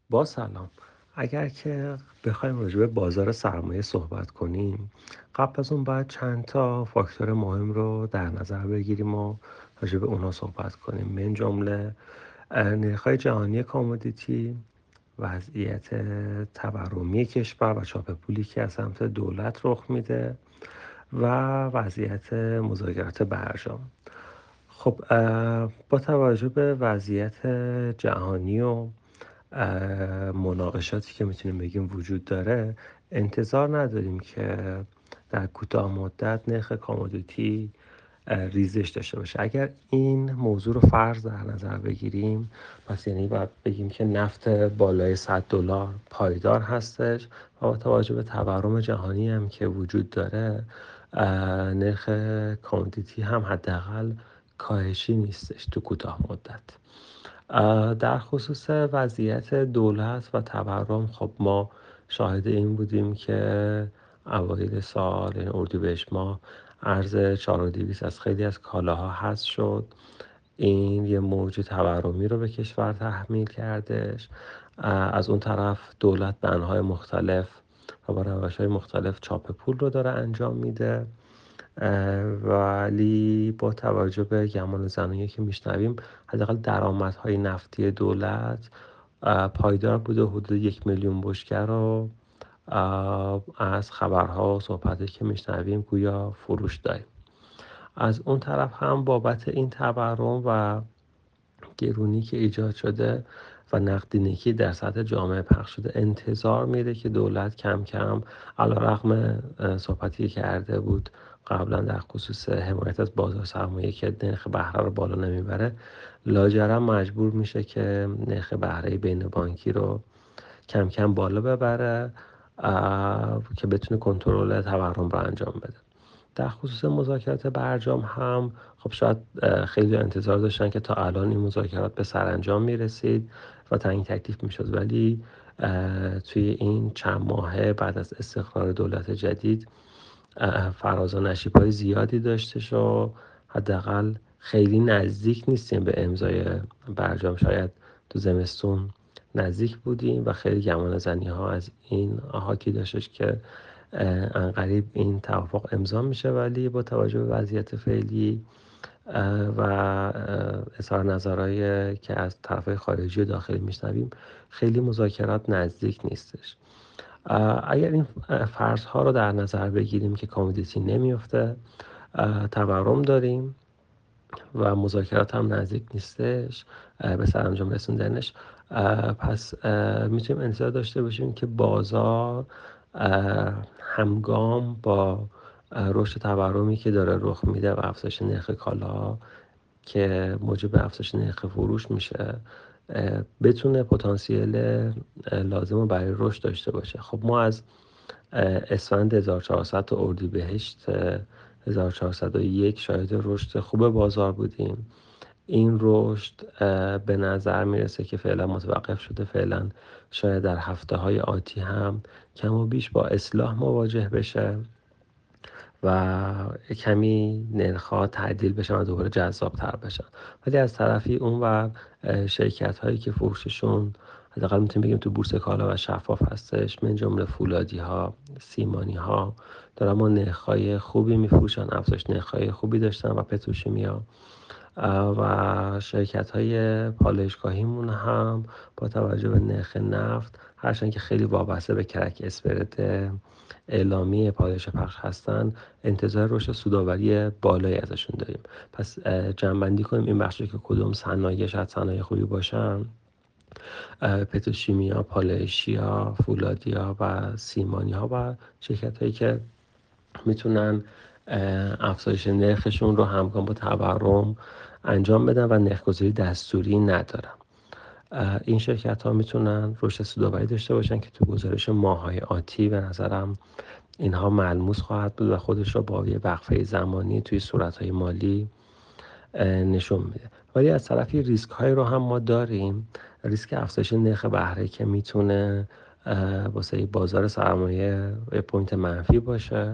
با سلام. اگر که بخوایم راجع به بازار سرمایه صحبت کنیم، قبل از اون باید چند تا فاکتور مهم رو در نظر بگیریم و راجع به اونا صحبت کنیم. من جمله نرخ‌های جهانی کامودیتی، وضعیت تورمی کشور و چاپ پولی که از سمت دولت رخ میده و وضعیت مذاکرات برجام. خب با توجه به وضعیت جهانی و مناقشاتی که میتونیم بگیم وجود داره، انتظار نداریم که در کوتاه مدت نرخ کامودیتی ریزش داشته باشه. اگر این موضوع رو فرض در نظر بگیریم، پس یعنی باید بگیم که نفت بالای $100 پایدار هستش و با توجه به تورم جهانی هم که وجود داره، نرخ کامودیتی هم حداقل کاهشی نیستش تو کوتاه مدت. در خصوص وضعیت دولت و تورم، خب ما شاهد این بودیم که اوایل سال، یعنی اردیبهشت ماه، ارز 4200 از خیلی از کالاها حذف شد. این یه موج تورمی رو به کشور تحمیل کردش. از اون طرف دولت به انواع مختلف و با روش‌های مختلف چاپ پول رو داره انجام میده، ولی با توجه به گمان زنایی که میشنویم، حداقل درآمدهای نفتی دولت پایدار بوده. حدود 1,000,000 بشکه رو از خبرها و صحبتی که میشنویم گویا فروش داریم. از اون طرف هم بابت این تورم و گرونی که ایجاد شده و نقدینگی در سطح جامعه پخش شده، انتظار میره که دولت کم کم، علیرغم صحبتی که کرده بود قبلا در خصوص حمایت از بازار سرمایه که نرخ بهره رو بالا نمیبره، لاجرم مجبور میشه که نرخ بهره بین بانکی رو کم کم بالا ببره که بتونه کنترل تورم رو انجام بده. در خصوص مذاکرات برجام هم خب شاید خیلی انتظار داشتن که تا الان این مذاکرات به سرانجام میرسید و تعیین تکلیف میشد، ولی توی این چند ماهه بعد از استقرار دولت جدید فراز و نشیب‌های زیادی داشتش و حداقل خیلی نزدیک نیستیم به امضای برجام. شاید تو زمستون نزدیک بودیم و خیلی گمان زنی ها از این حاکی داشتش که عنقریب این توافق امضا میشه، ولی با توجه به وضعیت فعلی و اظهار نظرهایی که از طرفهای خارجی و داخلی میشنویم، خیلی مذاکرات نزدیک نیستش. اگر این فرض ها رو در نظر بگیریم که کامودیتی نمیفته، تورم داریم و مذاکرات هم نزدیک نیستش به سرانجام رسوندنش، پس میتونیم انتظار داشته باشیم که بازار همگام با رشد تورمی که داره رخ میده و افزایش نرخ کالا که موجب افزایش نرخ فروش میشه، بتونه پتانسیل لازم رو برای رشد داشته باشه. خب ما از اسفند 1400 تا اردیبهشت 1401 شاهد رشد خوب بازار بودیم. این رشد به نظر میرسه که فعلا متوقف شده. فعلا شاید در هفته های آتی هم کم و بیش با اصلاح مواجه بشه و کمی نرخ‌ها تعدیل بشن و دوباره جذاب‌تر بشن. ولی از طرفی اونور شرکت هایی که فروششون حداقل میتونیم بگیم تو بورس کالا و شفاف هستش، من جمله فولادی ها، سیمانی ها، دارن ما نرخ‌های خوبی میفروشن، افزایش نرخ‌های خوبی داشتن و پتروشیمیا و شرکت های پالایشگاهیمون هم با توجه به نرخ نفت، هرچند که خیلی وابسته به کرک اسپرد اعلامی پالایش پخش هستن، انتظار رشد سودآوری بالایی ازشون داریم. پس جمع‌بندی کنیم این بخشی که کدوم صنایع شاید صنایع خوبی باشن: پتروشیمیا، پالایشیا، فولادیا و سیمانیا و شرکت هایی که میتونن افزایش نرخشون رو همگام با تورم انجام بدن و نرخ‌گذاری دستوری ندارن. این شرکت ها میتونن رشد سودآوری داشته باشن که تو گزارش ماه‌های آتی به نظرم اینها ملموس خواهد بود و خودش رو با یه وقفه زمانی توی صورت‌های مالی نشون میده. ولی از طرفی ریسک های رو هم ما داریم. ریسک افزایش نرخ بهره که میتونه واسه بازار سرمایه پوینت منفی باشه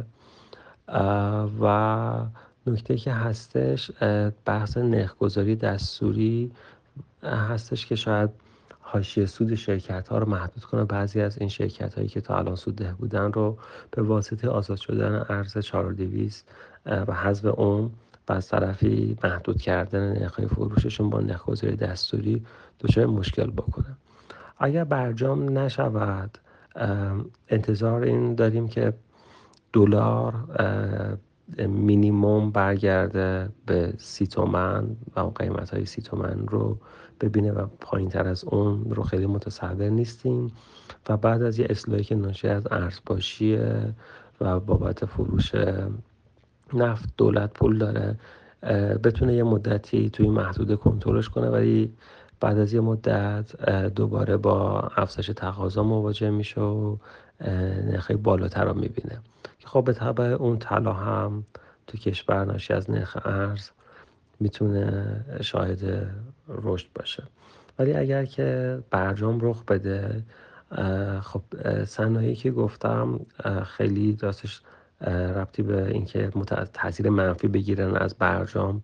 و نکته که هستش بحث نرخ‌گذاری دستوری هستش که شاید حاشیه سود شرکت ها رو محدود کنه. بعضی از این شرکت هایی که تا الان سودده بودن رو به واسطه آزاد شدن ارز 4200 و حذف اون و از طرفی محدود کردن نرخ‌های فروششون با نرخ‌گذاری دستوری دچار مشکل بکنه. اگر برجام نشود، انتظار این داریم که دلار مینیموم برگرده به 30 تومن و اون قیمت های 30 تومن رو ببینه و پایین تر از اون رو خیلی متصور نیستیم و بعد از یه اصلاحی که ناشی از ارزپاشیه و بابت فروش نفت دولت پول داره بتونه یه مدتی توی محدوده کنترلش کنه، ولی بعد از یه مدت دوباره با افزایش تقاضا مواجه میشه و نرخ‌های بالاتر رو میبینه که خب به طبع اون طلا هم تو کشور ناشی از نرخ ارز میتونه شاهد رشد باشه. ولی اگر که برجام رخ بده، خب صنایعی که گفتم خیلی راستش ربطی به اینکه تاثیر منفی بگیرن از برجام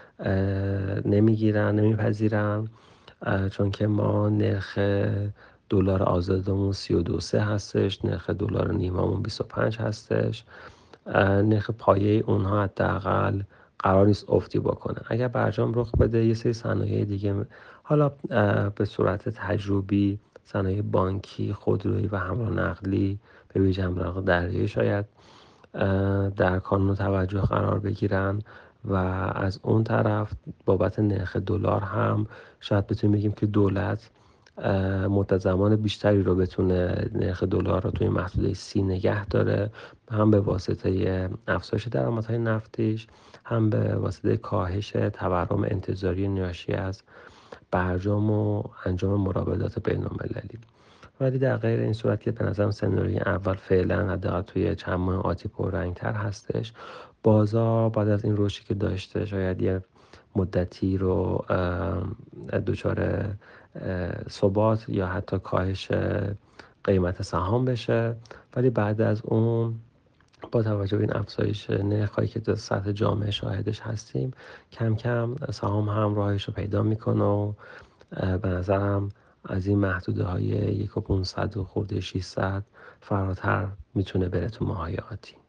نمیپذیرن، چون که ما نرخ دلار آزادمون 32.3 هستش، نرخ دلار نیممون 25 هستش، نرخ پایه اونها حداقل قرار نیست افتی بکنه. اگر برجام رخ بده یه سری صنایع دیگه، حالا به صورت تجربی صنایع بانکی، خودرویی و حمل و نقلی، به ویژه حمل و نقل دریایی شاید در کانون توجه قرار بگیرن و از اون طرف بابت نرخ دلار هم شاید بتونیم بگیم که دولت مدت زمان بیشتری رو بتونه نرخ دلار رو توی محدوده 30 نگه داره، هم به واسطه افزایش درآمدهای نفتیش، هم به واسطه کاهش تورم انتظاری ناشی از برجام و انجام مراودات بین‌المللی. ولی در غیر این صورت که به نظرم سناریوی اول فعلا حداقل توی چند ماه آتی پررنگ‌تر هستش. بازار بعد از این رشدی که داشته شاید یه مدتی رو دچار ثبات یا حتی کاهش قیمت سهام بشه، ولی بعد از اون با توجه به این افزایش نرخ‌هایی که در سطح جامعه شاهدش هستیم، کم کم سهام هم راهش رو پیدا میکنه و به نظرم از این محدوده های 1.500 و خورده 600 فراتر میتونه بره تو ماهای آتی.